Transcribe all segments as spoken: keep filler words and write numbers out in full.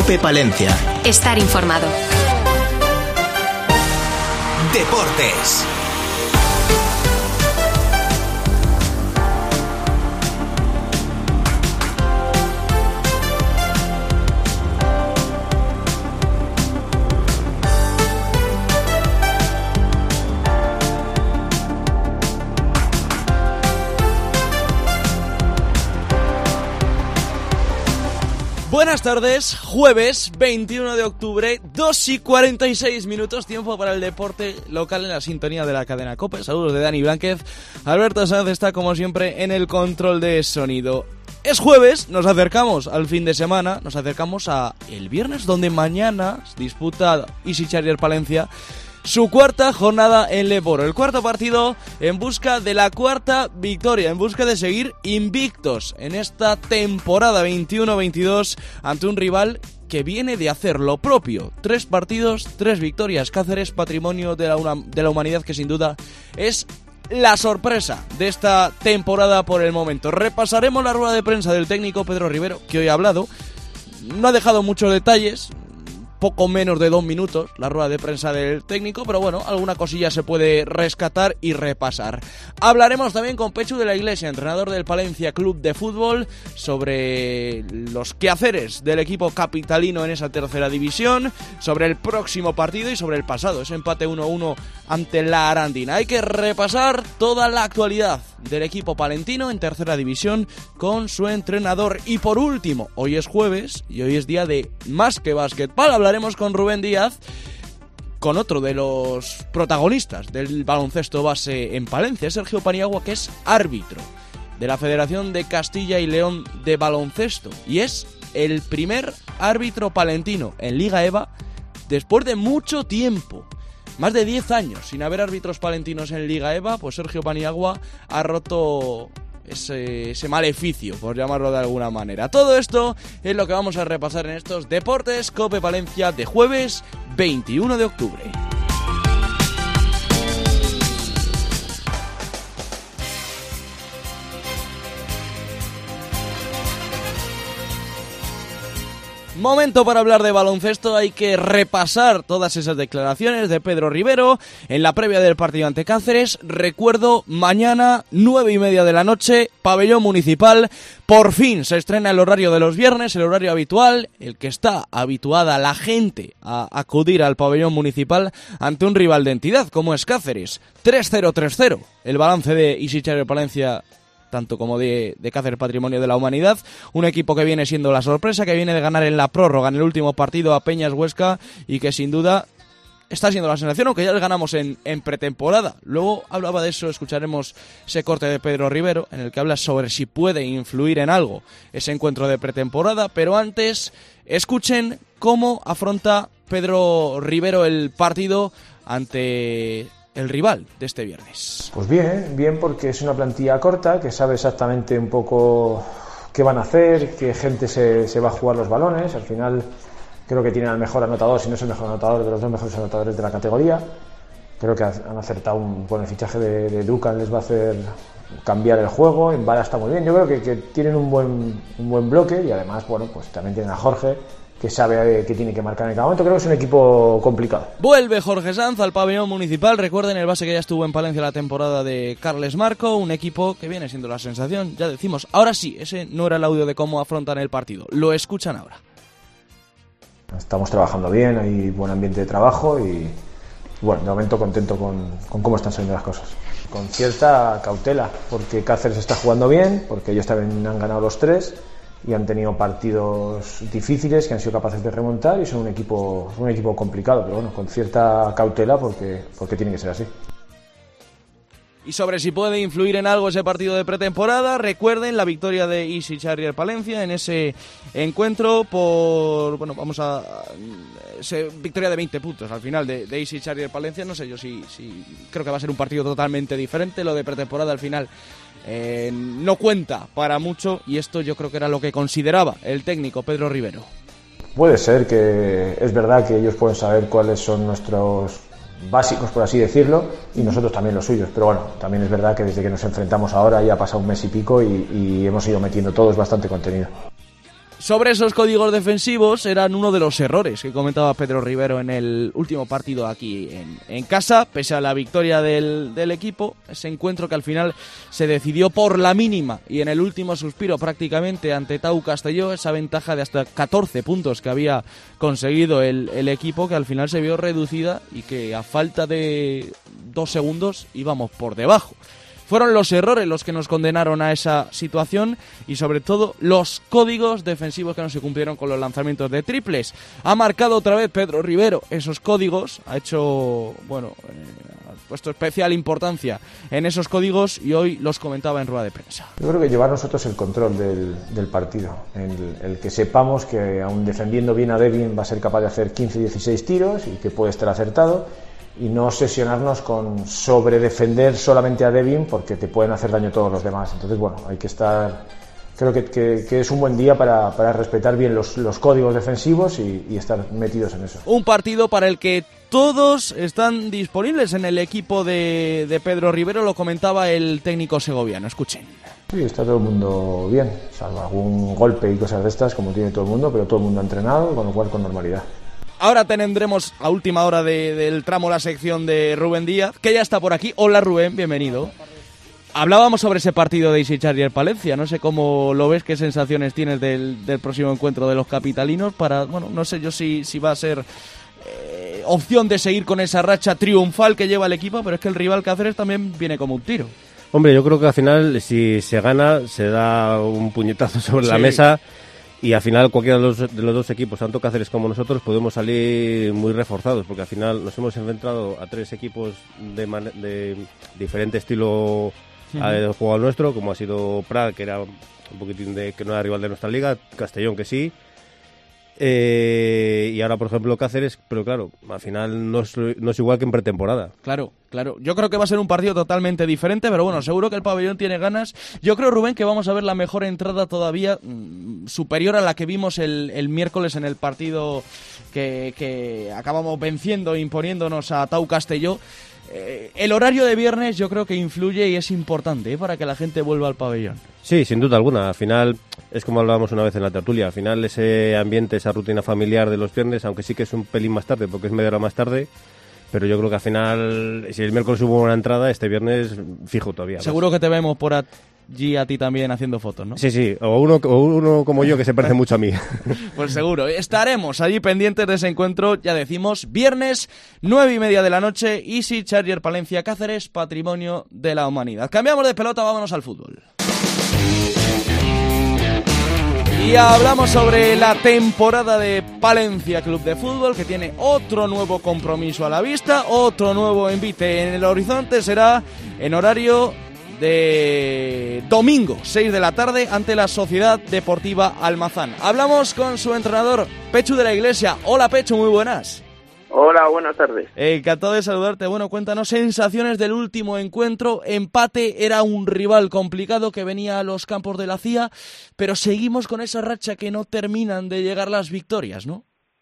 COPE Palencia. Estar informado. Deportes. Buenas tardes, jueves veintiuno de octubre, dos y cuarenta y seis minutos, tiempo para el deporte local en la sintonía de la cadena COPE. Saludos de Dani Blánquez. Alberto Sanz está como siempre en el control de sonido. Es jueves, nos acercamos al fin de semana, nos acercamos a el viernes, donde mañana disputa Easy Charger Palencia su cuarta jornada en Leboro, el cuarto partido en busca de la cuarta victoria, en busca de seguir invictos en esta temporada veintiuno veintidós ante un rival que viene de hacer lo propio. Tres partidos, tres victorias. Cáceres, patrimonio de la, una, de la humanidad, que sin duda es la sorpresa de esta temporada por el momento. Repasaremos la rueda de prensa del técnico Pedro Rivero, que hoy ha hablado. No ha dejado muchos detalles, poco menos de dos minutos la rueda de prensa del técnico, pero bueno, alguna cosilla se puede rescatar y repasar. Hablaremos también con Pechu de la Iglesia, entrenador del Palencia Club de Fútbol, sobre los quehaceres del equipo capitalino en esa tercera división, sobre el próximo partido y sobre el pasado, ese empate uno uno ante la Arandina. Hay que repasar toda la actualidad del equipo palentino en tercera división con su entrenador. Y por último, hoy es jueves y hoy es día de Más que Básquetbol. Hablaremos con Rubén Díaz, con otro de los protagonistas del baloncesto base en Palencia, Sergio Paniagua, que es árbitro de la Federación de Castilla y León de baloncesto y es el primer árbitro palentino en Liga E V A después de mucho tiempo. Más de diez años sin haber árbitros palentinos en Liga E V A, pues Sergio Paniagua ha roto ese, ese maleficio, por llamarlo de alguna manera. Todo esto es lo que vamos a repasar en estos Deportes COPE Palencia de jueves veintiuno de octubre. Momento para hablar de baloncesto. Hay que repasar todas esas declaraciones de Pedro Rivero en la previa del partido ante Cáceres. Recuerdo, mañana, nueve y media de la noche, pabellón municipal. Por fin se estrena el horario de los viernes, el horario habitual, el que está habituada la gente a acudir al pabellón municipal ante un rival de entidad como es Cáceres. tres cero tres cero, el balance de Easy Charger Palencia, tanto como de, de Cáceres Patrimonio de la Humanidad, un equipo que viene siendo la sorpresa, que viene de ganar en la prórroga en el último partido a Peñas Huesca y que sin duda está siendo la sensación, aunque ya les ganamos en, en pretemporada. Luego hablaba de eso, escucharemos ese corte de Pedro Rivero en el que habla sobre si puede influir en algo ese encuentro de pretemporada, pero antes escuchen cómo afronta Pedro Rivero el partido ante el rival de este viernes. Pues bien, bien porque es una plantilla corta que sabe exactamente un poco qué van a hacer, qué gente se, se va a jugar los balones. Al final creo que tienen al mejor anotador, si no es el mejor anotador, de los dos mejores anotadores de la categoría. Creo que han acertado un, con el fichaje de, de Dukan, les va a hacer cambiar el juego. En Bala está muy bien, yo creo que, que tienen un buen, un buen bloque y además, bueno, pues también tienen a Jorge, que sabe que tiene que marcar en cada momento. Creo que es un equipo complicado. Vuelve Jorge Sanz al pabellón municipal. Recuerden el base que ya estuvo en Palencia la temporada de Carles Marco, un equipo que viene siendo la sensación, ya decimos. Ahora sí, ese no era el audio de cómo afrontan el partido, lo escuchan ahora. Estamos trabajando bien, hay buen ambiente de trabajo y bueno, de momento contento con, con cómo están saliendo las cosas. Con cierta cautela, porque Cáceres está jugando bien, porque ellos también han ganado los tres y han tenido partidos difíciles que han sido capaces de remontar y son un equipo, un equipo complicado, pero bueno, con cierta cautela porque, porque tiene que ser así. Y sobre si puede influir en algo ese partido de pretemporada, recuerden la victoria de Easy Charger Palencia en ese encuentro por, bueno, vamos a, ese, victoria de veinte puntos al final de, de Easy Charger Palencia. No sé yo si, si creo que va a ser un partido totalmente diferente. Lo de pretemporada al final eh, no cuenta para mucho y esto yo creo que era lo que consideraba el técnico Pedro Rivero. Puede ser que es verdad que ellos pueden saber cuáles son nuestros básicos, por así decirlo, y nosotros también los suyos, pero bueno, también es verdad que desde que nos enfrentamos ahora ya ha pasado un mes y pico y, y hemos ido metiendo todos bastante contenido. Sobre esos códigos defensivos eran uno de los errores que comentaba Pedro Rivero en el último partido aquí en, en casa, pese a la victoria del, del equipo, ese encuentro que al final se decidió por la mínima y en el último suspiro prácticamente ante Tau Castelló, esa ventaja de hasta catorce puntos que había conseguido el, el equipo, que al final se vio reducida y que a falta de dos segundos íbamos por debajo. Fueron los errores los que nos condenaron a esa situación y sobre todo los códigos defensivos que no se cumplieron con los lanzamientos de triples. Ha marcado otra vez Pedro Rivero esos códigos, ha hecho, bueno, eh, ha puesto especial importancia en esos códigos y hoy los comentaba en rueda de prensa. Yo creo que llevar nosotros el control del, del partido, el, el que sepamos que aun defendiendo bien a Devin va a ser capaz de hacer quince dieciséis tiros y que puede estar acertado, y no obsesionarnos con sobredefender solamente a Devin porque te pueden hacer daño todos los demás. Entonces, bueno, hay que estar... Creo que, que, que es un buen día para, para respetar bien los, los códigos defensivos y, y estar metidos en eso. Un partido para el que todos están disponibles en el equipo de, de Pedro Rivero, lo comentaba el técnico segoviano. Escuchen. Sí, está todo el mundo bien, salvo algún golpe y cosas de estas, como tiene todo el mundo, pero todo el mundo ha entrenado, con lo cual con normalidad. Ahora tendremos a última hora de, del tramo la sección de Rubén Díaz, que ya está por aquí. Hola Rubén, bienvenido. Hablábamos sobre ese partido de Easy Charger Palencia, no sé cómo lo ves, qué sensaciones tienes del, del próximo encuentro de los capitalinos, para, bueno, no sé yo si, si va a ser eh, opción de seguir con esa racha triunfal que lleva el equipo, pero es que el rival Cáceres también viene como un tiro. Hombre, yo creo que al final si se gana, se da un puñetazo sobre sí. la mesa. Y al final cualquiera de los, de los dos equipos, tanto Cáceres como nosotros, podemos salir muy reforzados, porque al final nos hemos enfrentado a tres equipos de, man- de diferente estilo uh-huh. de juego al nuestro, como ha sido Prat, que era un poquitín de que no era rival de nuestra liga, Castellón que sí, eh, y ahora por ejemplo Cáceres, pero claro, al final no es, no es igual que en pretemporada. Claro, claro. Yo creo que va a ser un partido totalmente diferente, pero bueno, seguro que el pabellón tiene ganas. Yo creo, Rubén, que vamos a ver la mejor entrada todavía, mmm, superior a la que vimos el, el miércoles en el partido que, que acabamos venciendo e imponiéndonos a Tau Castelló. Eh, el horario de viernes yo creo que influye y es importante ¿eh? para que la gente vuelva al pabellón. Sí, sin duda alguna. Al final, es como hablábamos una vez en la tertulia, al final ese ambiente, esa rutina familiar de los viernes, aunque sí que es un pelín más tarde, porque es media hora más tarde, pero yo creo que al final, si el miércoles hubo una entrada, este viernes fijo todavía. Seguro que te vemos por allí a ti también haciendo fotos, ¿no? Sí, sí, o uno, o uno como yo que se parece mucho a mí. Pues seguro, estaremos allí pendientes de ese encuentro, ya decimos, viernes, nueve y media de la noche, Easy Charger Palencia Cáceres, patrimonio de la humanidad. Cambiamos de pelota, vámonos al fútbol. Y hablamos sobre la temporada de Palencia Club de Fútbol, que tiene otro nuevo compromiso a la vista, otro nuevo envite en el horizonte, será en horario de domingo, seis de la tarde, ante la Sociedad Deportiva Almazán. Hablamos con su entrenador, Pechu de la Iglesia. Hola Pechu, muy buenas. Hola, buenas tardes. Eh, encantado de saludarte. Bueno, cuéntanos sensaciones del último encuentro. Empate, era un rival complicado que venía a los campos de la C I A, pero seguimos con esa racha que no terminan de llegar las victorias, ¿no?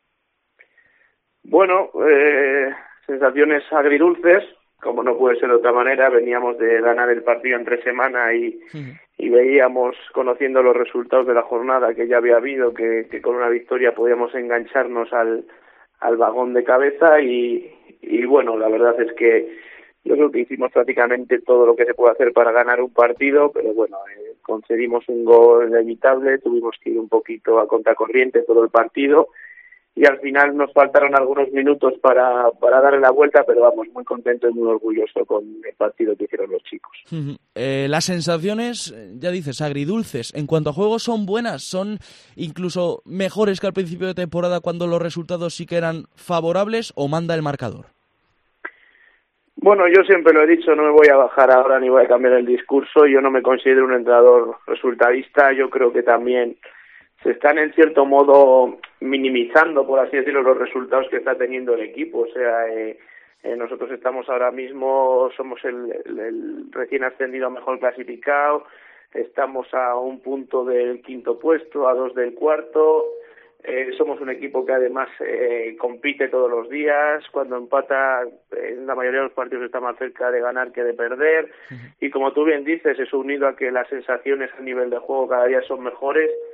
Bueno, eh, sensaciones agridulces, como no puede ser de otra manera. Veníamos de ganar el partido entre semana y, uh-huh. y veíamos, conociendo los resultados de la jornada que ya había habido, que, que con una victoria podíamos engancharnos al al vagón de cabeza y, y bueno, la verdad es que yo creo que hicimos prácticamente todo lo que se puede hacer para ganar un partido, pero bueno, eh, concedimos un gol inevitable, tuvimos que ir un poquito a contracorriente todo el partido y al final nos faltaron algunos minutos para, para darle la vuelta, pero vamos, muy contento y muy orgulloso con el partido que hicieron los chicos. Uh-huh. Eh, las sensaciones, ya dices, agridulces, en cuanto a juego son buenas, son incluso mejores que al principio de temporada cuando los resultados sí que eran favorables, o manda el marcador. Bueno, yo siempre lo he dicho, no me voy a bajar ahora ni voy a cambiar el discurso, yo no me considero un entrenador resultadista, yo creo que también se están en cierto modo minimizando, por así decirlo, los resultados que está teniendo el equipo. O sea, eh, eh, nosotros estamos ahora mismo, somos el, el, el recién ascendido a mejor clasificado, estamos a un punto del quinto puesto, a dos del cuarto, eh, somos un equipo que además eh, compite todos los días, cuando empata en la mayoría de los partidos está más cerca de ganar que de perder, uh-huh. y como tú bien dices, eso unido a que las sensaciones a nivel de juego cada día son mejores,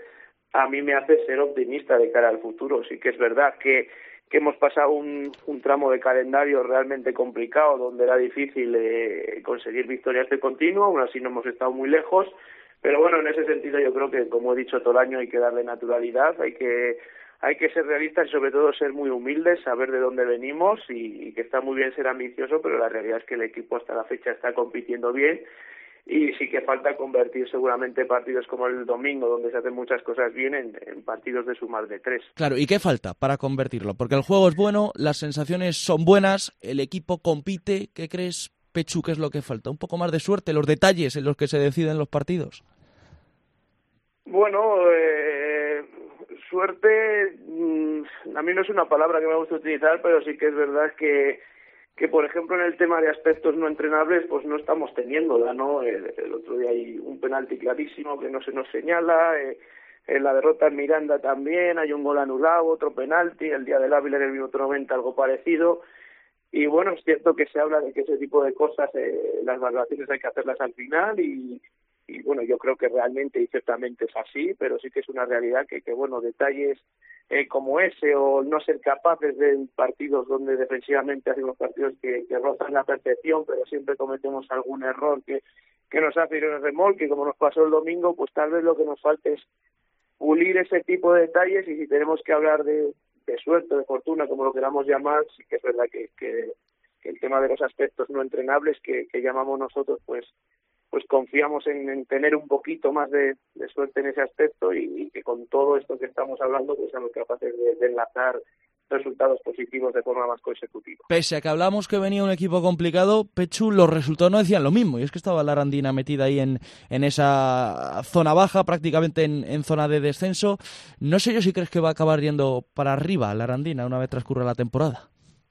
a mí me hace ser optimista de cara al futuro. Sí que es verdad que, que hemos pasado un, un tramo de calendario realmente complicado, donde era difícil eh, conseguir victorias de continuo, aún así no hemos estado muy lejos, pero bueno, en ese sentido yo creo que, como he dicho todo el año, hay que darle naturalidad, hay que hay que ser realistas y sobre todo ser muy humildes, saber de dónde venimos y, y que está muy bien ser ambicioso, pero la realidad es que el equipo hasta la fecha está compitiendo bien y sí que falta convertir seguramente partidos como el domingo, donde se hacen muchas cosas bien, en, en partidos de sumar de tres. Claro, ¿y qué falta para convertirlo? Porque el juego es bueno, las sensaciones son buenas, el equipo compite. ¿Qué crees, Pechu, qué es lo que falta? ¿Un poco más de suerte, los detalles en los que se deciden los partidos? Bueno, eh, suerte, mmm, a mí no es una palabra que me gusta utilizar, pero sí que es verdad que que por ejemplo en el tema de aspectos no entrenables pues no estamos teniéndola, ¿no? El, el otro día hay un penalti clarísimo que no se nos señala, eh, en la derrota en Miranda también hay un gol anulado, otro penalti, el día del Ávila en el minuto noventa algo parecido, y bueno, es cierto que se habla de que ese tipo de cosas, eh, las valoraciones hay que hacerlas al final y, y bueno, yo creo que realmente y ciertamente es así, pero sí que es una realidad que, que bueno, detalles Eh, como ese o no ser capaces de partidos donde defensivamente hacemos partidos que, que rozan la perfección, pero siempre cometemos algún error que, que nos hace ir en el remolque, como nos pasó el domingo, pues tal vez lo que nos falta es pulir ese tipo de detalles y si tenemos que hablar de, de suerte, de fortuna, como lo queramos llamar, sí que es verdad que, que, que el tema de los aspectos no entrenables que, que llamamos nosotros, pues pues confiamos en, en tener un poquito más de, de suerte en ese aspecto y, y que con todo esto que estamos hablando pues seamos capaces de, de enlazar resultados positivos de forma más consecutiva. Pese a que hablamos que venía un equipo complicado, Pechu, los resultados no decían lo mismo, y es que estaba la Arandina metida ahí en, en esa zona baja, prácticamente en, en zona de descenso. No sé yo si crees que va a acabar yendo para arriba la Arandina una vez transcurra la temporada.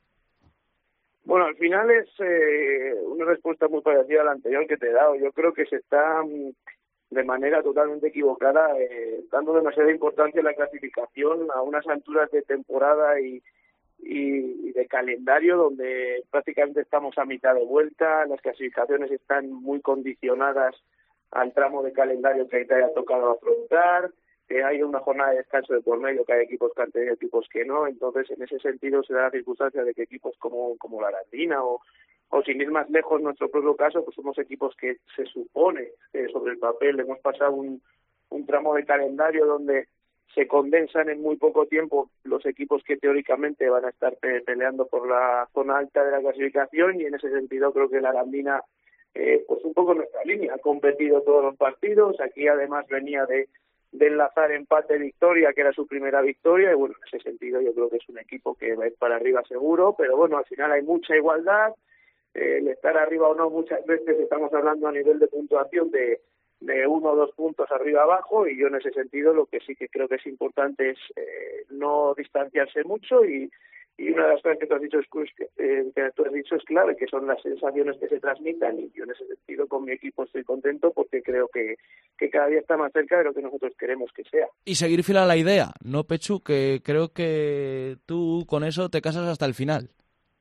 Bueno, al final es eh, una respuesta muy parecida a la anterior que te he dado. Yo creo que se está de manera totalmente equivocada eh, dando demasiada importancia a la clasificación a unas alturas de temporada y, y, y de calendario donde prácticamente estamos a mitad de vuelta, las clasificaciones están muy condicionadas al tramo de calendario que te haya tocado afrontar, que hay una jornada de descanso de por medio, que hay equipos que han tenido equipos que no, entonces en ese sentido se da la circunstancia de que equipos como, como la Arandina o, o sin ir más lejos en nuestro propio caso, pues somos equipos que se supone que sobre el papel hemos pasado un, un tramo de calendario donde se condensan en muy poco tiempo los equipos que teóricamente van a estar pe- peleando por la zona alta de la clasificación y en ese sentido creo que la Arandina, eh, pues un poco nuestra línea, ha competido todos los partidos, aquí además venía de de enlazar empate-victoria, que era su primera victoria, y bueno, en ese sentido yo creo que es un equipo que va a ir para arriba seguro, pero bueno, al final hay mucha igualdad, eh, el estar arriba o no muchas veces estamos hablando a nivel de puntuación de, de uno o dos puntos arriba-abajo, y yo en ese sentido lo que sí que creo que es importante es eh, no distanciarse mucho y Y una de las cosas que tú has dicho es eh, que tú has dicho es clave, que son las sensaciones que se transmitan, y yo en ese sentido con mi equipo estoy contento porque creo que, que cada día está más cerca de lo que nosotros queremos que sea. Y seguir fiel a la idea, ¿no, Pechu? Que creo que tú con eso te casas hasta el final.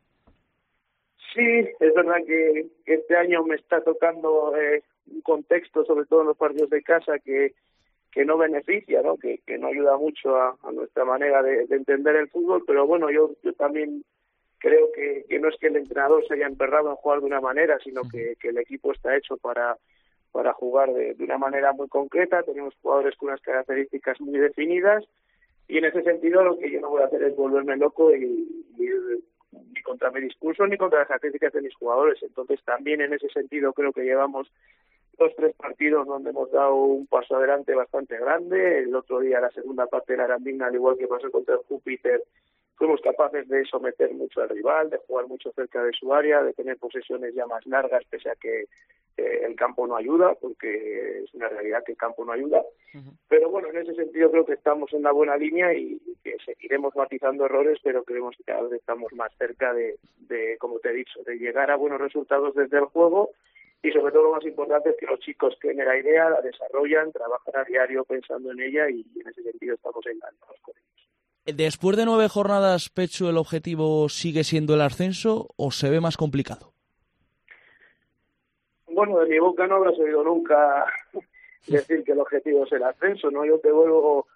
Sí, es verdad que, que este año me está tocando eh, un contexto, sobre todo en los partidos de casa, que que no beneficia, ¿no? Que, que no ayuda mucho a, a nuestra manera de, de entender el fútbol, pero bueno, yo, yo también creo que, que no es que el entrenador se haya emperrado en jugar de una manera, sino que, que el equipo está hecho para, para jugar de, de una manera muy concreta, tenemos jugadores con unas características muy definidas, y en ese sentido lo que yo no voy a hacer es volverme loco y, y ir ni contra mi discurso ni contra las características de mis jugadores, entonces también en ese sentido creo que llevamos dos, tres partidos donde hemos dado un paso adelante bastante grande. El otro día, la segunda parte de la Arandina, al igual que pasó contra el Júpiter, fuimos capaces de someter mucho al rival, de jugar mucho cerca de su área, de tener posesiones ya más largas, pese a que eh, el campo no ayuda, porque es una realidad que el campo no ayuda. Uh-huh. Pero bueno, en ese sentido creo que estamos en la buena línea y que seguiremos matizando errores, pero creemos que cada vez estamos más cerca de, de, como te he dicho, de llegar a buenos resultados desde el juego. Y sobre todo lo más importante es que los chicos creen en la idea, la desarrollan, trabajan a diario pensando en ella y en ese sentido estamos encantados con ellos. Después de nueve jornadas, Pechu, ¿el objetivo sigue siendo el ascenso o se ve más complicado? Bueno, de mi boca no habrás oído nunca decir que el objetivo es el ascenso, ¿no? Yo te vuelvo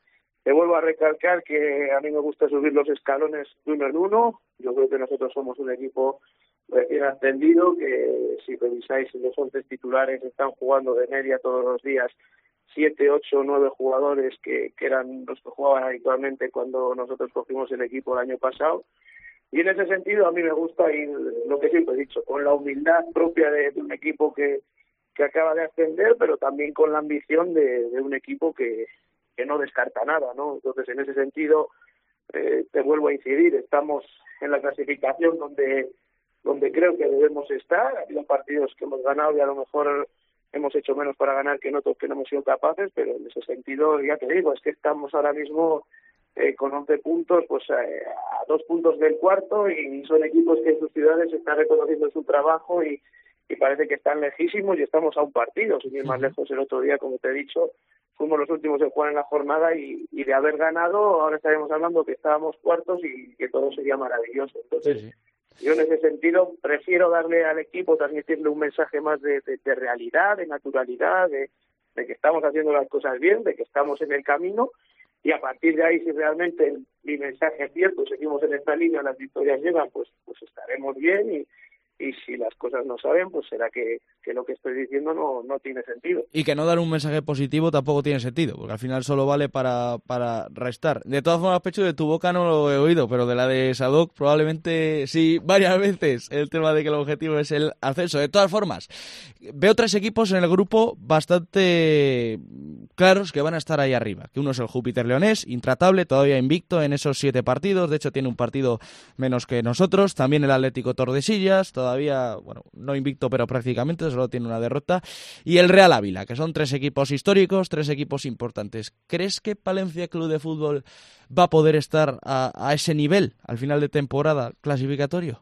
te vuelvo a recalcar que a mí me gusta subir los escalones de uno en uno. Yo creo que nosotros somos un equipo recién ascendido, que si revisáis los once titulares están jugando de media todos los días siete, ocho, nueve jugadores que, que eran los que jugaban habitualmente cuando nosotros cogimos el equipo el año pasado. Y en ese sentido a mí me gusta ir, lo que siempre he dicho, con la humildad propia de, de un equipo que, que acaba de ascender, pero también con la ambición de, de un equipo que, que no descarta nada, ¿no? Entonces, en ese sentido, eh, te vuelvo a incidir, estamos en la clasificación donde, donde creo que debemos estar. Ha habido partidos que hemos ganado y a lo mejor hemos hecho menos para ganar que en otros que no hemos sido capaces, pero en ese sentido, ya te digo, es que estamos ahora mismo Eh, con once puntos, pues eh, a dos puntos del cuarto, y son equipos que en sus ciudades están reconociendo su trabajo y, y parece que están lejísimos, y estamos a un partido, sin ir más lejos. El otro día, como te he dicho, fuimos los últimos en jugar en la jornada y, y de haber ganado, ahora estaremos hablando que estábamos cuartos y que todo sería maravilloso. Entonces, sí, sí. Yo en ese sentido prefiero darle al equipo, transmitirle un mensaje más de, de, de realidad, de naturalidad, de, de que estamos haciendo las cosas bien, de que estamos en el camino. Y a partir de ahí, si realmente mi mensaje es cierto, seguimos en esta línea, las victorias llegan, pues pues estaremos bien, y, y si las cosas no saben, pues será que, que lo que estoy diciendo no, no tiene sentido. Y que no dar un mensaje positivo tampoco tiene sentido, porque al final solo vale para, para restar. De todas formas, Pecho, de tu boca no lo he oído, pero de la de Sadok probablemente sí, varias veces, el tema de que el objetivo es el ascenso. De todas formas, veo tres equipos en el grupo bastante claros que van a estar ahí arriba. Que uno es el Júpiter Leonés, intratable, todavía invicto en esos siete partidos. De hecho, tiene un partido menos que nosotros. También el Atlético Tordesillas, todavía, bueno, no invicto, pero prácticamente, solo tiene una derrota. Y el Real Ávila, que son tres equipos históricos, tres equipos importantes. ¿Crees que Palencia Club de Fútbol va a poder estar a, a ese nivel al final de temporada clasificatorio?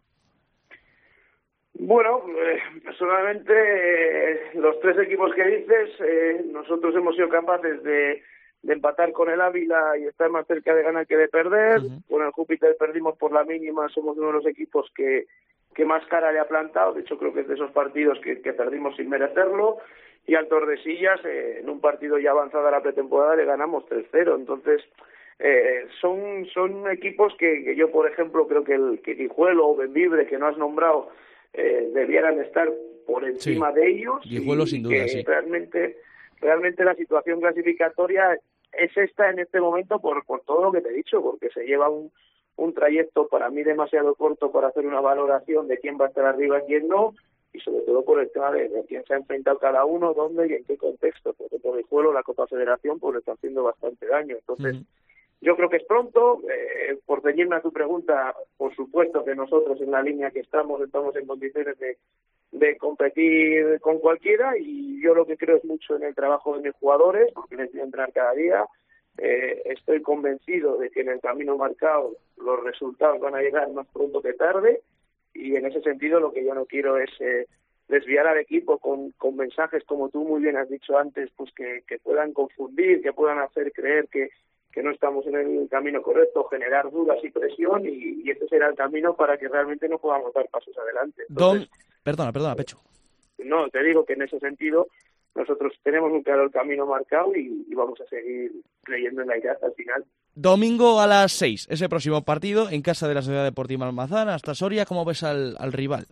Bueno, eh, personalmente, eh, los tres equipos que dices, eh, nosotros hemos sido capaces de, de empatar con el Ávila y estar más cerca de ganar que de perder. Uh-huh. Con el Júpiter perdimos por la mínima, somos uno de los equipos que, que más cara le ha plantado. De hecho, creo que es de esos partidos que, que perdimos sin merecerlo. Y al Tordesillas, eh, en un partido ya avanzado a la pretemporada, le ganamos tres cero. Entonces, eh, son son equipos que, que yo, por ejemplo, creo que el que Guijuelo o Bembibre, que no has nombrado, Eh, debieran estar por encima sí, de ellos, Guijuelo, y sin duda, que sí. realmente realmente la situación clasificatoria es esta en este momento por por todo lo que te he dicho, porque se lleva un un trayecto para mí demasiado corto para hacer una valoración de quién va a estar arriba y quién no, y sobre todo por el tema de, de quién se ha enfrentado cada uno, dónde y en qué contexto, porque por Guijuelo la Copa Federación pues le está haciendo bastante daño. Entonces, uh-huh. Yo creo que es pronto. Eh, por ceñirme a tu pregunta, por supuesto que nosotros en la línea que estamos, estamos en condiciones de, de competir con cualquiera, y yo lo que creo es mucho en el trabajo de mis jugadores, porque les voy a entrenar cada día. Eh, estoy convencido de que en el camino marcado los resultados van a llegar más pronto que tarde, y en ese sentido lo que yo no quiero es eh, desviar al equipo con, con mensajes, como tú muy bien has dicho antes, pues que, que puedan confundir, que puedan hacer creer que que no estamos en el camino correcto, generar dudas y presión, y, y ese será el camino para que realmente no podamos dar pasos adelante. Entonces, Don, perdona, perdona, Pecho. No, te digo que en ese sentido nosotros tenemos muy claro el camino marcado y, y vamos a seguir creyendo en la idea hasta el final. Domingo a las seis, ese próximo partido en casa de la Sociedad Deportiva Almazán, hasta Soria. ¿Cómo ves al, al rival?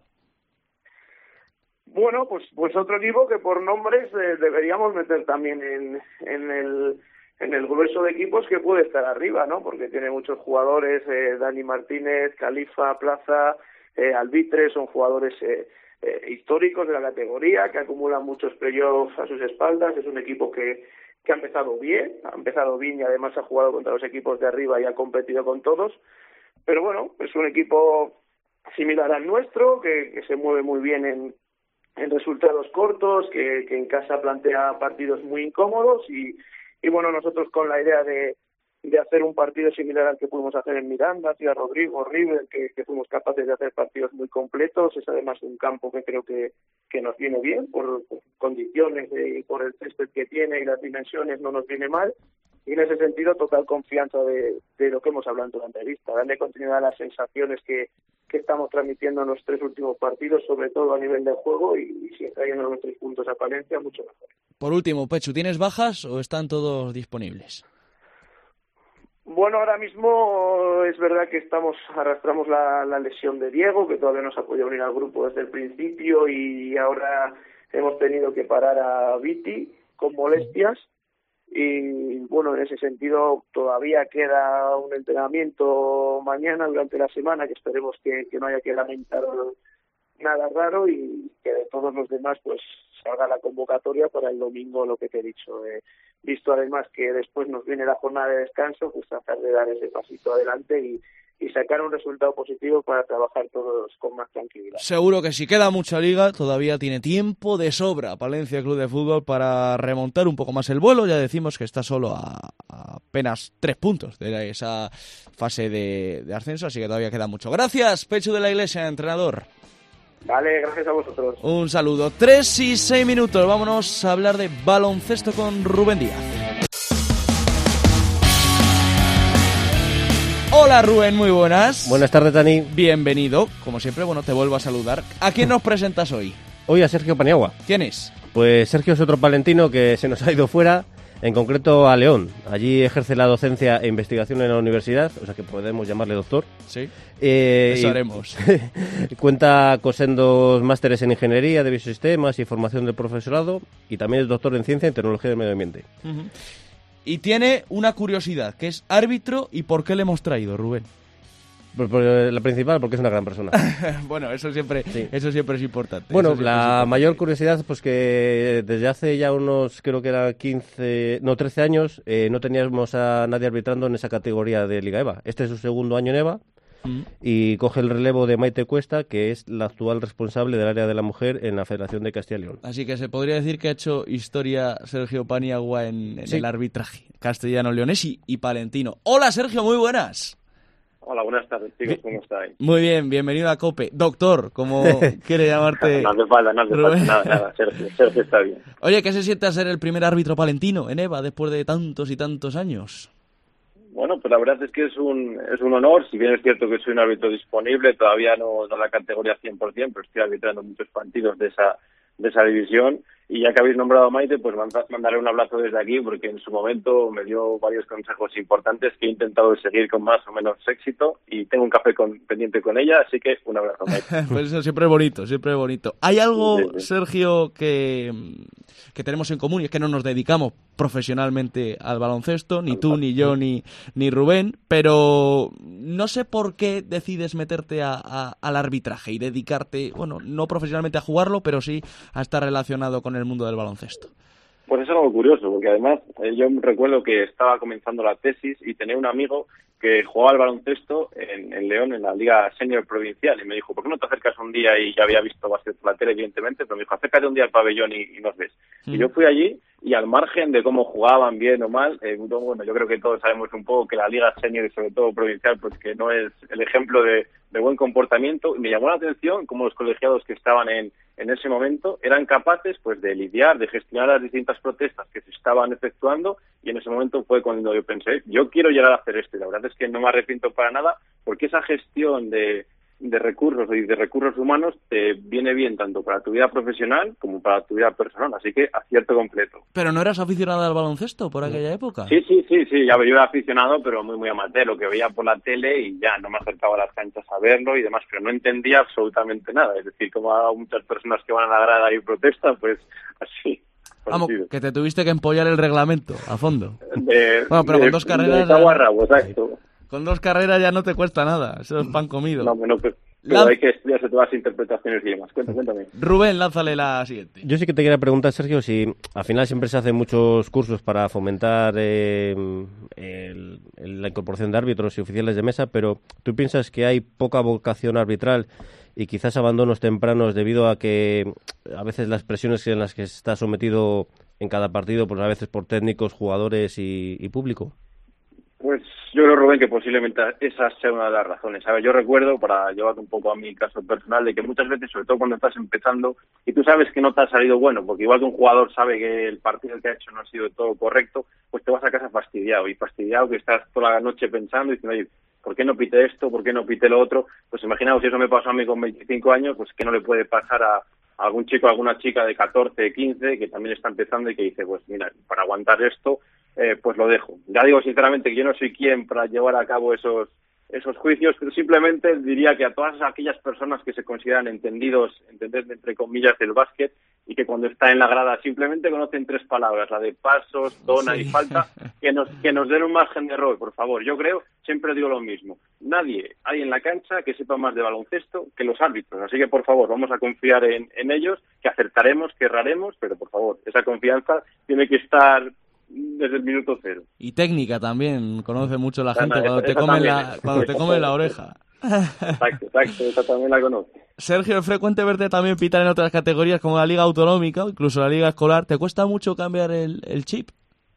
Bueno, pues pues otro equipo que por nombres eh, deberíamos meter también en, en el en el grueso de equipos que puede estar arriba, ¿no? Porque tiene muchos jugadores, eh, Dani Martínez, Califa, Plaza, eh, Albitre, son jugadores eh, eh, históricos de la categoría, que acumulan muchos playoffs a sus espaldas. Es un equipo que, que ha empezado bien, ha empezado bien y además ha jugado contra los equipos de arriba y ha competido con todos. Pero bueno, es un equipo similar al nuestro, que, que se mueve muy bien en, en resultados cortos, que, que en casa plantea partidos muy incómodos, y Y bueno, nosotros con la idea de, de hacer un partido similar al que pudimos hacer en Miranda, Ciudad Rodrigo, River, que, que fuimos capaces de hacer partidos muy completos. Es además un campo que creo que, que nos viene bien, por, por condiciones y por el césped que tiene y las dimensiones no nos viene mal. Y en ese sentido, total confianza de, de lo que hemos hablado en toda la entrevista, darle continuidad a las sensaciones que, que estamos transmitiendo en los tres últimos partidos, sobre todo a nivel de juego, y, y si trayendo nuestros puntos a Palencia, mucho mejor. Por último, Pechu, ¿tienes bajas o están todos disponibles? Bueno, ahora mismo es verdad que estamos arrastramos la, la lesión de Diego, que todavía nos ha podido unir al grupo desde el principio, y ahora hemos tenido que parar a Viti con molestias. Y bueno, en ese sentido todavía queda un entrenamiento mañana durante la semana, que esperemos que, que no haya que lamentar nada raro, y que de todos los demás pues salga la convocatoria para el domingo, lo que te he dicho. Eh, visto además que después nos viene la jornada de descanso, pues tratar de dar ese pasito adelante y, y sacar un resultado positivo para trabajar todos con más tranquilidad. Seguro que si queda mucha liga, todavía tiene tiempo de sobra Palencia Club de Fútbol para remontar un poco más el vuelo. Ya decimos que está solo a, a apenas tres puntos de esa fase de, de ascenso, así que todavía queda mucho. Gracias, Pechu de la Iglesia, entrenador. Vale, gracias a vosotros. Un saludo. Tres y seis minutos. Vámonos a hablar de baloncesto con Rubén Díaz. Hola Rubén, muy buenas. Buenas tardes, Dani. Bienvenido. Como siempre, bueno, te vuelvo a saludar. ¿A quién nos presentas hoy? Hoy a Sergio Paniagua. ¿Quién es? Pues Sergio es otro palentino que se nos ha ido fuera, en concreto a León. Allí ejerce la docencia e investigación en la universidad, o sea que podemos llamarle doctor. Sí, eh, eso haremos. Cuenta con sendos másteres en ingeniería de biosistemas y formación del profesorado, y también es doctor en ciencia y tecnología del medio ambiente. Uh-huh. Y tiene una curiosidad, que es árbitro. ¿Y por qué le hemos traído, Rubén? Por, por la principal, porque es una gran persona. Bueno, eso siempre, sí. eso siempre es importante. Bueno, eso la es importante. mayor curiosidad, pues que desde hace ya unos, creo que era quince, no, trece años, eh, no teníamos a nadie arbitrando en esa categoría de Liga EVA. Este es su segundo año en EVA. Mm. Y coge el relevo de Maite Cuesta, que es la actual responsable del área de la mujer en la Federación de Castilla y León. Así que se podría decir que ha hecho historia Sergio Paniagua en, en sí. el arbitraje castellano-leonés y, y palentino. Hola Sergio, muy buenas. Hola, buenas tardes, chicos, ¿cómo estáis? Muy bien, bienvenido a COPE. Doctor, como quiere llamarte. No hace falta, no hace falta, nada, nada, Sergio, Sergio está bien. Oye, ¿qué se siente a ser el primer árbitro palentino en EVA después de tantos y tantos años? Bueno, pues la verdad es que es un es un honor, si bien es cierto que soy un árbitro disponible, todavía no, no la categoría cien por ciento, pero estoy arbitrando muchos partidos de esa de esa división, y ya que habéis nombrado a Maite, pues mandaré un abrazo desde aquí, porque en su momento me dio varios consejos importantes que he intentado seguir con más o menos éxito, y tengo un café con, pendiente con ella, así que un abrazo, Maite. Pues eso siempre es bonito, siempre es bonito. ¿Hay algo, sí, sí. Sergio, que, que tenemos en común, y es que no nos dedicamos profesionalmente al baloncesto, ni tú, ni yo, ni, ni Rubén, pero no sé por qué decides meterte a, a, al arbitraje y dedicarte, bueno, no profesionalmente a jugarlo, pero sí a estar relacionado con el mundo del baloncesto? Pues es algo curioso, porque además eh, yo recuerdo que estaba comenzando la tesis y tenía un amigo que jugaba al baloncesto en, en León, en la Liga Senior Provincial, y me dijo, ¿por qué no te acercas un día? Y ya había visto bastante la tele, evidentemente, pero me dijo, acércate un día al pabellón y, y nos ves. Mm. Y yo fui allí, y al margen de cómo jugaban, bien o mal, eh, bueno, yo creo que todos sabemos un poco que la Liga Senior, y sobre todo provincial, pues que no es el ejemplo de, de buen comportamiento, y me llamó la atención cómo los colegiados que estaban en, en ese momento eran capaces pues de lidiar, de gestionar las distintas protestas que se estaban efectuando, y en ese momento fue cuando yo pensé, yo quiero llegar a hacer esto, y la verdad es que no me arrepiento para nada, porque esa gestión de, de recursos y de recursos humanos te viene bien tanto para tu vida profesional como para tu vida personal, así que acierto completo. ¿Pero no eras aficionado al baloncesto por aquella época? Sí, sí, sí, sí, ya, yo era aficionado, pero muy, muy amateur, lo que veía por la tele, y ya no me acercaba a las canchas a verlo y demás, pero no entendía absolutamente nada, es decir, como a muchas personas que van a la grada y protestan, pues así. Vamos, que te tuviste que empollar el reglamento a fondo. De, bueno, pero de, con dos carreras... De ya... rabo, exacto. Con dos carreras ya no te cuesta nada, eso es pan comido. No, no, pero, pero hay que estudiarse todas las interpretaciones y demás. Cuéntame, cuéntame. Rubén, lánzale la siguiente. Yo sí que te quería preguntar, Sergio, si al final siempre se hacen muchos cursos para fomentar eh, el, el, la incorporación de árbitros y oficiales de mesa, pero ¿tú piensas que hay poca vocación arbitral y quizás abandonos tempranos debido a que a veces las presiones en las que se está sometido en cada partido, pues a veces por técnicos, jugadores y, y público? Pues yo creo, Rubén, que posiblemente esa sea una de las razones. ¿Sabes? Yo recuerdo, para llevar un poco a mi caso personal, de que muchas veces, sobre todo cuando estás empezando, y tú sabes que no te ha salido bueno, porque igual que un jugador sabe que el partido que ha hecho no ha sido de todo correcto, pues te vas a casa fastidiado, y fastidiado que estás toda la noche pensando y diciendo, oye, ¿por qué no pite esto? ¿Por qué no pite lo otro? Pues imaginaos, si eso me pasó a mí con veinticinco años, pues que no le puede pasar a, a algún chico, a alguna chica de catorce, quince, que también está empezando y que dice, pues mira, para aguantar esto, eh, pues lo dejo. Ya digo sinceramente que yo no soy quien para llevar a cabo esos esos juicios, pero simplemente diría que a todas aquellas personas que se consideran entendidos, entender entre comillas, del básquet, y que cuando está en la grada simplemente conocen tres palabras, la de pasos, zona sí. y falta, que nos que nos den un margen de error, por favor. Yo creo, siempre digo lo mismo, nadie hay en la cancha que sepa más de baloncesto que los árbitros, así que por favor, vamos a confiar en, en ellos, que acertaremos, que erraremos, pero por favor, esa confianza tiene que estar desde el minuto cero. Y técnica también, conoce mucho la no, gente no, cuando, esa, te, come también, la, cuando te come la oreja. Exacto, exacto, esa también la conozco. Sergio, es frecuente verte también pitar en otras categorías como la liga autonómica, incluso la liga escolar. ¿Te cuesta mucho cambiar el, el chip?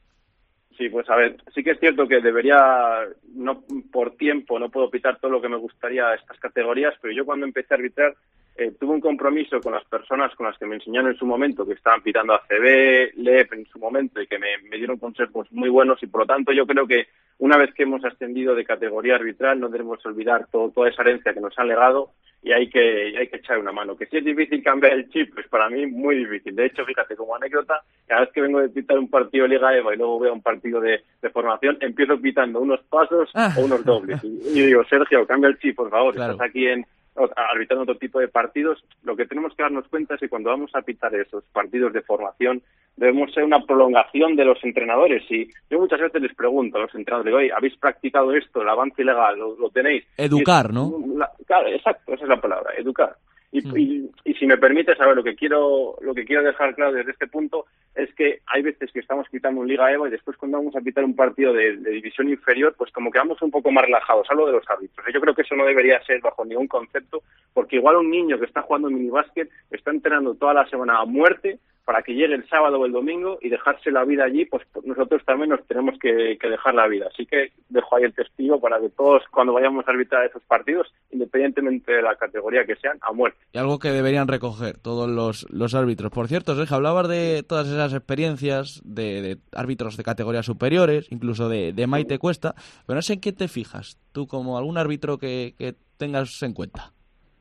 Sí, pues a ver, sí que es cierto que debería, no por tiempo, no puedo pitar todo lo que me gustaría a estas categorías, pero yo cuando empecé a arbitrar eh, tuve un compromiso con las personas con las que me enseñaron en su momento, que estaban pitando A C B, L E P en su momento, y que me, me dieron consejos muy buenos, y por lo tanto yo creo que una vez que hemos ascendido de categoría arbitral no debemos olvidar todo, toda esa herencia que nos han legado, y hay que y hay que echar una mano. Que si es difícil cambiar el chip, pues para mí muy difícil. De hecho, fíjate, como anécdota, cada vez que vengo de pitar un partido de Liga EVA y luego veo un partido de, de formación, empiezo pitando unos pasos ah. o unos dobles. Y, y digo, Sergio, cambia el chip, por favor. Claro. Estás aquí en arbitrando otro tipo de partidos. Lo que tenemos que darnos cuenta es que cuando vamos a pitar esos partidos de formación debemos ser una prolongación de los entrenadores. Y yo muchas veces les pregunto a los entrenadores, digo, oye, ¿habéis practicado esto, el avance ilegal? ¿Lo, lo tenéis? Educar, es, ¿no? La, claro, exacto, esa es la palabra, educar. Y, mm. y, y si me permite saber lo que quiero lo que quiero dejar claro desde este punto es que hay veces que estamos pitando un Liga EVA y después cuando vamos a pitar un partido de, de división inferior, pues como que vamos un poco más relajados. Hablo de los árbitros. Yo creo que eso no debería ser bajo ningún concepto, porque igual un niño que está jugando minibásquet está entrenando toda la semana a muerte para que llegue el sábado o el domingo y dejarse la vida allí, pues nosotros también nos tenemos que, que dejar la vida. Así que dejo ahí el testigo para que todos, cuando vayamos a arbitrar esos partidos, independientemente de la categoría que sean, a muerte. Y algo que deberían recoger todos los, los árbitros. Por cierto, Sergio, hablabas de todas esas experiencias de, de árbitros de categorías superiores, incluso de, de Maite Cuesta, pero no sé en qué te fijas tú como algún árbitro que, que tengas en cuenta.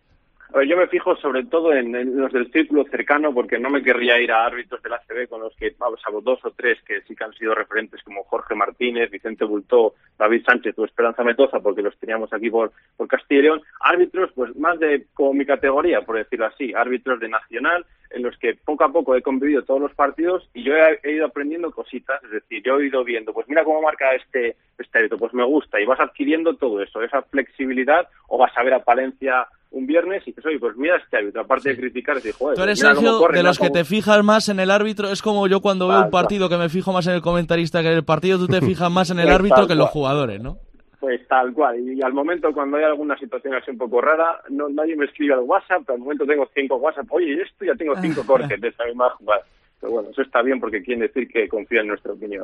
A ver, yo me fijo sobre todo en, en los del círculo cercano, porque no me querría ir a árbitros del A C B con los que, vamos, salvo dos o tres que sí que han sido referentes, como Jorge Martínez, Vicente Bultó, David Sánchez o Esperanza Metoza, porque los teníamos aquí por, por Castilla y León. Árbitros, pues más de como mi categoría, por decirlo así, árbitros de nacional, en los que poco a poco he convivido todos los partidos y yo he, he ido aprendiendo cositas, es decir, yo he ido viendo, pues mira cómo marca este, este árbitro, pues me gusta, y vas adquiriendo todo eso, esa flexibilidad, o vas a ver a Palencia un viernes y dices, oye, pues mira este árbitro, aparte sí. de criticar, es decir, joder, tú eres, mira Sergio, cómo corre, de los cómo... que te fijas más en el árbitro. Es como yo cuando veo un partido que me fijo más en el comentarista que en el partido, tú te fijas más en el árbitro que en los jugadores, ¿no? Pues tal cual, y al momento cuando hay alguna situación así un poco rara, no nadie me escribe al WhatsApp, pero al momento tengo cinco WhatsApp, oye, y esto ya tengo cinco cortes de esa misma jugada. Pero bueno, eso está bien porque quiere decir que confía en nuestra opinión.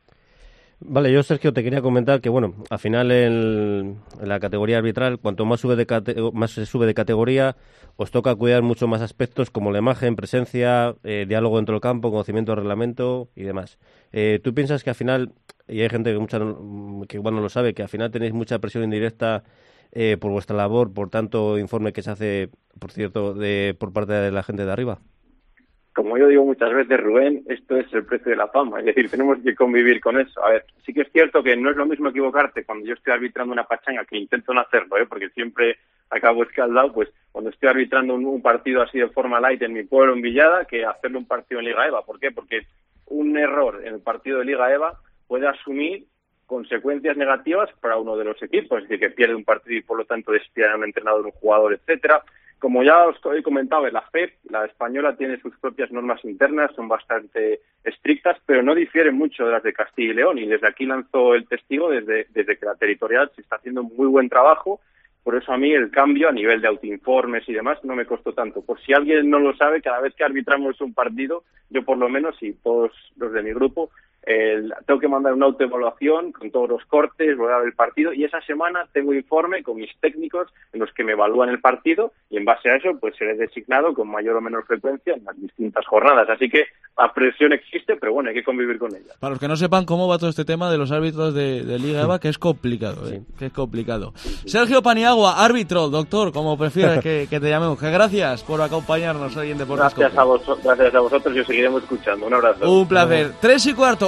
Vale, yo, Sergio, te quería comentar que, bueno, al final en, en la categoría arbitral, cuanto más sube de cate- más se sube de categoría, os toca cuidar mucho más aspectos como la imagen, presencia, eh, diálogo dentro del campo, conocimiento del reglamento y demás. Eh, ¿Tú piensas que al final, y hay gente que, mucha, que igual no lo sabe, que al final tenéis mucha presión indirecta eh, por vuestra labor, por tanto informe que se hace, por cierto, de por parte de la gente de arriba? Como yo digo muchas veces, Rubén, esto es el precio de la fama, es decir, tenemos que convivir con eso. A ver, sí que es cierto que no es lo mismo equivocarte cuando yo estoy arbitrando una pachanga, que intento no hacerlo, ¿eh? porque siempre acabo escaldado, pues cuando estoy arbitrando un, un partido así de forma light en mi pueblo, en Villada, que hacerlo un partido en Liga EVA. ¿Por qué? Porque un error en el partido de Liga EVA puede asumir consecuencias negativas para uno de los equipos, es decir, que pierde un partido y por lo tanto despide a un entrenador, un jugador, etcétera. Como ya os he comentado, la F E P, la española, tiene sus propias normas internas, son bastante estrictas, pero no difieren mucho de las de Castilla y León. Y desde aquí lanzo el testigo, desde, desde que la territorial se está haciendo muy buen trabajo. Por eso a mí el cambio a nivel de autoinformes y demás no me costó tanto. Por si alguien no lo sabe, cada vez que arbitramos un partido, yo por lo menos y todos los de mi grupo, Eh, tengo que mandar una autoevaluación con todos los cortes, voy a ver el partido, y esa semana tengo informe con mis técnicos en los que me evalúan el partido, y en base a eso pues seré designado con mayor o menor frecuencia en las distintas jornadas. Así que la presión existe, pero bueno, hay que convivir con ella. Para los que no sepan cómo va todo este tema de los árbitros de, de Liga EVA, que es complicado, ¿eh? Sí. que es complicado. Sí, sí. Sergio Paniagua, árbitro, doctor, como prefieras que, que te llamemos. Que gracias por acompañarnos hoy en Deportes gracias a, vos, gracias a vosotros, y os seguiremos escuchando. Un abrazo. Un placer. Tres y cuarto.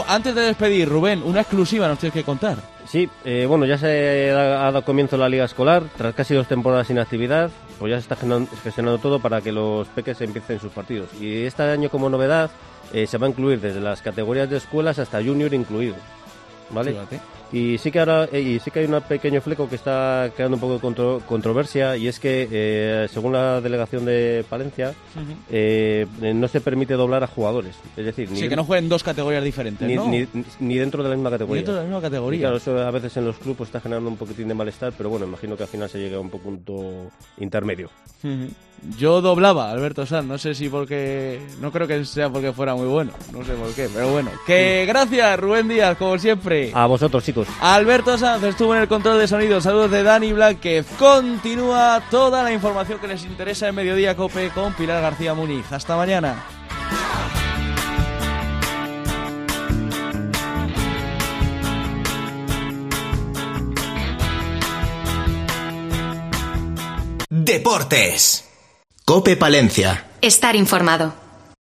Bueno, antes de despedir, Rubén, una exclusiva nos tienes que contar. Sí, eh, bueno, ya se ha dado comienzo la liga escolar, tras casi dos temporadas sin actividad, pues ya se está gestionando todo para que los peques empiecen sus partidos. Y este año, como novedad, eh, se va a incluir desde las categorías de escuelas hasta junior incluido, ¿vale? Fíjate. Y sí que ahora eh, y sí que hay un pequeño fleco que está creando un poco de contro controversia, y es que eh, según la delegación de Palencia, uh-huh. eh, no se permite doblar a jugadores, es decir, sí, ni, que no jueguen dos categorías diferentes, ni, ¿no? ni, ni dentro de la misma categoría. Ni dentro de la misma categoría. Y claro, eso a veces en los clubes está generando un poquitín de malestar, pero bueno, imagino que al final se llegue a un punto intermedio. Uh-huh. Yo doblaba a Alberto Sanz, no sé si porque... No creo que sea porque fuera muy bueno, no sé por qué, pero bueno. Que sí. Gracias, Rubén Díaz, como siempre. A vosotros, chicos. Alberto Sanz estuvo en el control de sonido. Saludos de Dani Blánquez. Continúa toda la información que les interesa en Mediodía Cope con Pilar García Muniz. Hasta mañana. Deportes. Cope Palencia. Estar informado.